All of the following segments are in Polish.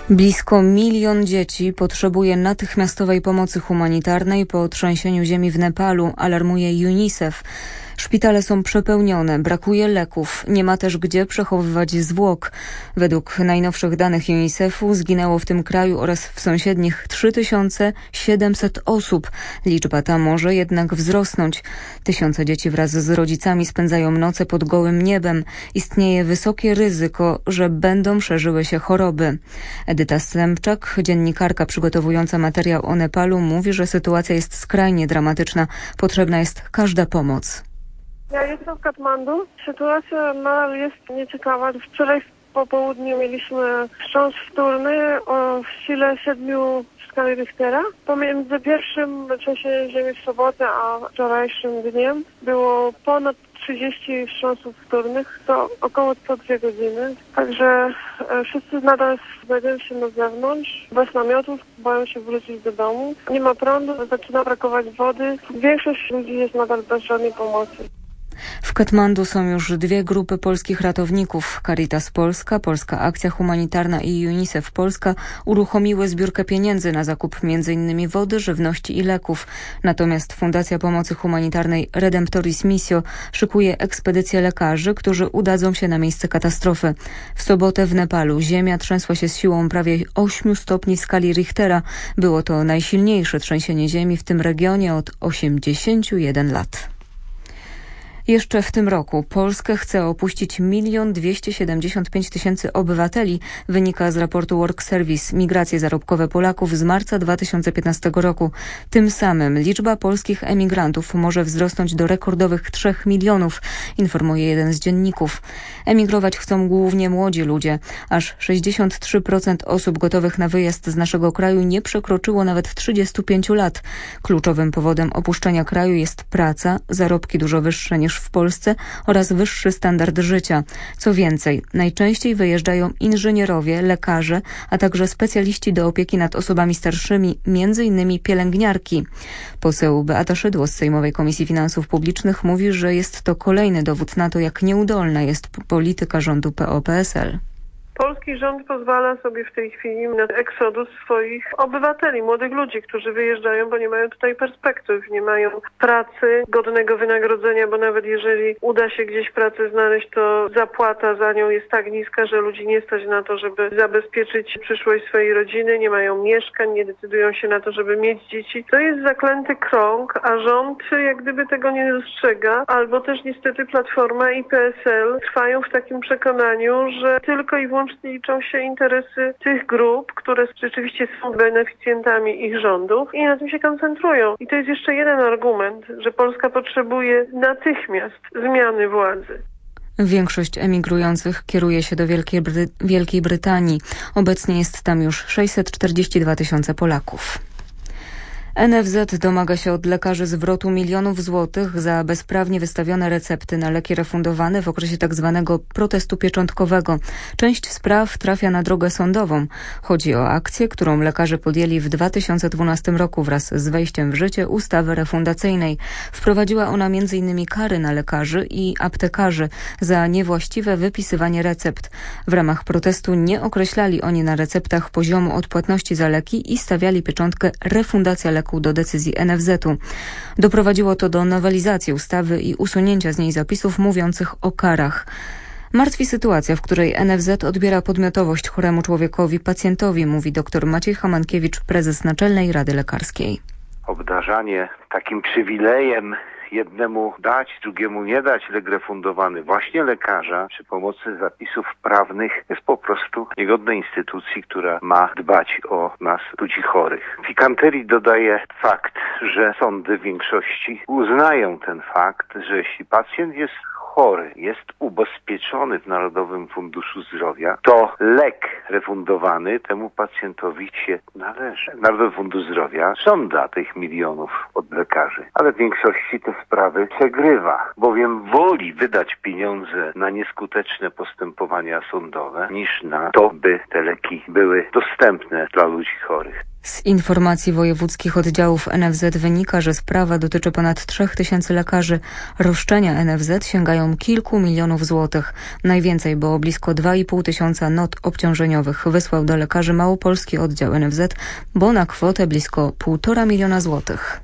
Blisko 1 milion dzieci potrzebuje natychmiastowej pomocy humanitarnej po trzęsieniu ziemi w Nepalu, alarmuje UNICEF. Szpitale są przepełnione, brakuje leków, nie ma też gdzie przechowywać zwłok. Według najnowszych danych UNICEF-u zginęło w tym kraju oraz w sąsiednich 3700 osób. Liczba ta może jednak wzrosnąć. Tysiące dzieci wraz z rodzicami spędzają noce pod gołym niebem. Istnieje wysokie ryzyko, że będą szerzyły się choroby. Edyta Stępczak, dziennikarka przygotowująca materiał o Nepalu, mówi, że sytuacja jest skrajnie dramatyczna. Potrzebna jest każda pomoc. Ja jestem w Katmandu. Sytuacja nadal jest nieciekawa. Wczoraj po południu mieliśmy wstrząs wtórny o sile 7 w skali Richtera. Pomiędzy pierwszym trzęsieniem ziemi w sobotę a wczorajszym dniem było ponad 30 wstrząsów wtórnych, to około co 2 godziny. Także wszyscy nadal znajdują się na zewnątrz, bez namiotów, boją się wrócić do domu. Nie ma prądu, zaczyna brakować wody. Większość ludzi jest nadal bez żadnej pomocy. W Katmandu są już 2 grupy polskich ratowników. Caritas Polska, Polska Akcja Humanitarna i UNICEF Polska uruchomiły zbiórkę pieniędzy na zakup m.in. wody, żywności i leków. Natomiast Fundacja Pomocy Humanitarnej Redemptoris Missio szykuje ekspedycję lekarzy, którzy udadzą się na miejsce katastrofy. W sobotę w Nepalu ziemia trzęsła się z siłą prawie 8 stopni w skali Richtera. Było to najsilniejsze trzęsienie ziemi w tym regionie od 81 lat. Jeszcze w tym roku Polskę chce opuścić 1 275 000 obywateli, wynika z raportu Work Service Migracje zarobkowe Polaków z marca 2015 roku. Tym samym liczba polskich emigrantów może wzrosnąć do rekordowych 3 milionów, informuje jeden z dzienników. Emigrować chcą głównie młodzi ludzie. Aż 63% osób gotowych na wyjazd z naszego kraju nie przekroczyło nawet 35 lat. Kluczowym powodem opuszczenia kraju jest praca, zarobki dużo wyższe niż w Polsce oraz wyższy standard życia. Co więcej, najczęściej wyjeżdżają inżynierowie, lekarze, a także specjaliści do opieki nad osobami starszymi, m.in. pielęgniarki. Poseł Beata Szydło z Sejmowej Komisji Finansów Publicznych mówi, że jest to kolejny dowód na to, jak nieudolna jest polityka rządu PO-PSL. Polski rząd pozwala sobie w tej chwili na eksodus swoich obywateli, młodych ludzi, którzy wyjeżdżają, bo nie mają tutaj perspektyw, nie mają pracy, godnego wynagrodzenia, bo nawet jeżeli uda się gdzieś pracę znaleźć, to zapłata za nią jest tak niska, że ludzi nie stać na to, żeby zabezpieczyć przyszłość swojej rodziny, nie mają mieszkań, nie decydują się na to, żeby mieć dzieci. To jest zaklęty krąg, a rząd jak gdyby tego nie dostrzega, albo też niestety Platforma i PSL trwają w takim przekonaniu, że tylko i wyłącznie liczą się interesy tych grup, które rzeczywiście są beneficjentami ich rządów i na tym się koncentrują. I to jest jeszcze jeden argument, że Polska potrzebuje natychmiast zmiany władzy. Większość emigrujących kieruje się do Wielkiej Brytanii. Obecnie jest tam już 642 000 Polaków. NFZ domaga się od lekarzy zwrotu milionów złotych za bezprawnie wystawione recepty na leki refundowane w okresie tzw. protestu pieczątkowego. Część spraw trafia na drogę sądową. Chodzi o akcję, którą lekarze podjęli w 2012 roku wraz z wejściem w życie ustawy refundacyjnej. Wprowadziła ona m.in. kary na lekarzy i aptekarzy za niewłaściwe wypisywanie recept. W ramach protestu nie określali oni na receptach poziomu odpłatności za leki i stawiali pieczątkę refundacja leków do decyzji NFZ-u. Doprowadziło to do nowelizacji ustawy i usunięcia z niej zapisów mówiących o karach. Martwi sytuacja, w której NFZ odbiera podmiotowość choremu człowiekowi, pacjentowi, mówi dr Maciej Hamankiewicz, prezes Naczelnej Rady Lekarskiej. Obdarzanie takim przywilejem, jednemu dać, drugiemu nie dać lek refundowany właśnie lekarza przy pomocy zapisów prawnych jest po prostu niegodne instytucji, która ma dbać o nas, ludzi chorych. Pikanterii dodaje fakt, że sądy w większości uznają ten fakt, że jeśli pacjent jest chory, jest ubezpieczony w Narodowym Funduszu Zdrowia, to lek refundowany temu pacjentowi się należy. Narodowy Fundusz Zdrowia żąda tych milionów od lekarzy, ale w większości te sprawy przegrywa, bowiem woli wydać pieniądze na nieskuteczne postępowania sądowe niż na to, by te leki były dostępne dla ludzi chorych. Z informacji wojewódzkich oddziałów NFZ wynika, że sprawa dotyczy ponad 3000 lekarzy. Roszczenia NFZ sięgają kilku milionów złotych. Najwięcej było blisko 2500 not obciążeniowych. Wysłał do lekarzy małopolski oddział NFZ, bo na kwotę blisko 1,5 miliona złotych.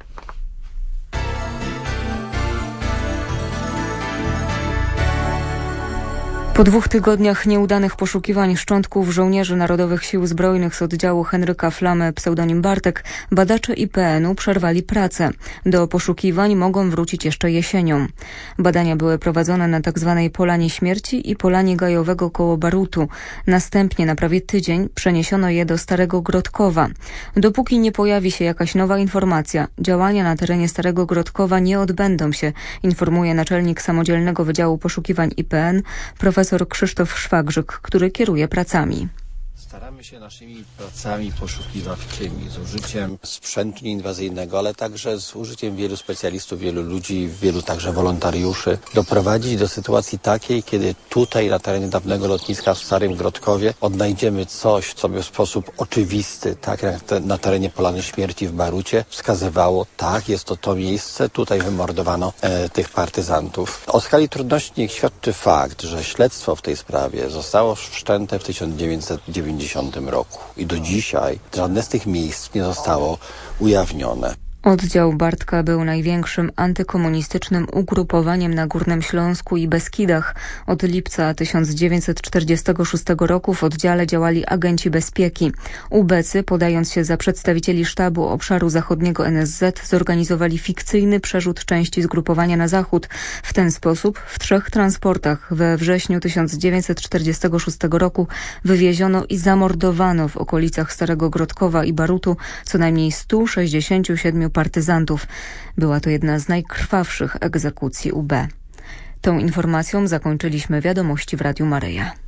Po 2 tygodniach nieudanych poszukiwań szczątków żołnierzy Narodowych Sił Zbrojnych z oddziału Henryka Flamy, pseudonim Bartek, badacze IPN-u przerwali pracę. Do poszukiwań mogą wrócić jeszcze jesienią. Badania były prowadzone na tzw. Polanie Śmierci i Polanie Gajowego koło Barutu. Następnie na prawie tydzień przeniesiono je do Starego Grodkowa. Dopóki nie pojawi się jakaś nowa informacja, działania na terenie Starego Grodkowa nie odbędą się, informuje naczelnik Samodzielnego Wydziału Poszukiwań IPN, profesor Krzysztof Szwagrzyk, który kieruje pracami. Staramy się naszymi pracami poszukiwawczymi z użyciem sprzętu nieinwazyjnego, ale także z użyciem wielu specjalistów, wielu ludzi, wielu także wolontariuszy doprowadzić do sytuacji takiej, kiedy tutaj na terenie dawnego lotniska w Starym Grodkowie odnajdziemy coś, co by w sposób oczywisty, tak jak na terenie Polany Śmierci w Barucie wskazywało, tak, jest to miejsce, tutaj wymordowano tych partyzantów. O skali trudności niech świadczy fakt, że śledztwo w tej sprawie zostało wszczęte w 1990 roku i do dzisiaj żadne z tych miejsc nie zostało ujawnione. Oddział Bartka był największym antykomunistycznym ugrupowaniem na Górnym Śląsku i Beskidach. Od lipca 1946 roku w oddziale działali agenci bezpieki. Ubecy, podając się za przedstawicieli sztabu obszaru zachodniego NSZ, zorganizowali fikcyjny przerzut części zgrupowania na zachód. W ten sposób w 3 transportach we wrześniu 1946 roku wywieziono i zamordowano w okolicach Starego Grodkowa i Barutu co najmniej 167 partyzantów. Była to jedna z najkrwawszych egzekucji UB. Tą informacją zakończyliśmy wiadomości w Radiu Maryja.